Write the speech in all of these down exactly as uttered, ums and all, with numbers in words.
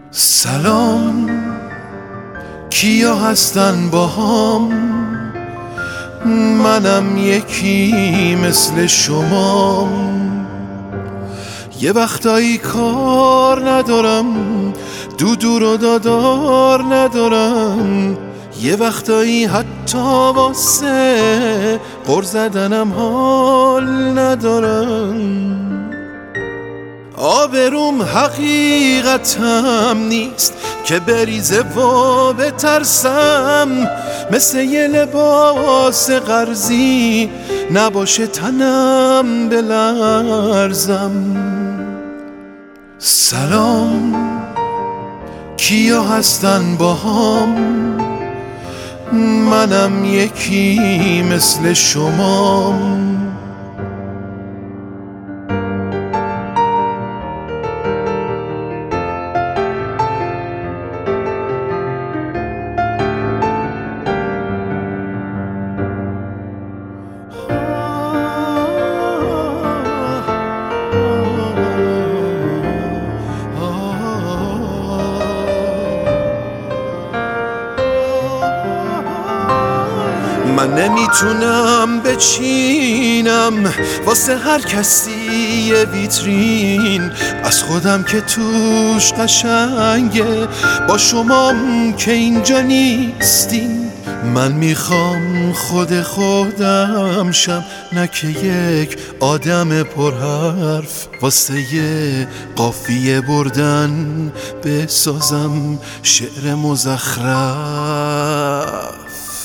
سلام، کیا هستن با هم؟ منم یکی مثل شما. یه وقتایی کار ندارم، دودو رو دادار ندارم، یه وقتایی حتی واسه قر زدنم حال ندارم. آبروم حقیقتم نیست که بریزه و بترسم، مثل یه لباس قرضی نباشه تنم بلرزم. سلام، کیا هستن با هم؟ منم یکی مثل شما. من نمیتونم بچینم واسه هر کسی یه ویترین از خودم که توش قشنگه، با شمام که اینجا نیستین. من میخوام خود خودم شم، نه که یک آدم پرحرف واسه یه قافیه بردن بسازم شعر مزخرف.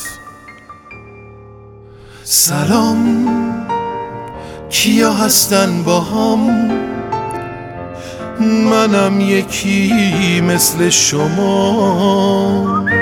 سلام، کیا هستن با هم؟ منم یکی مثل شما.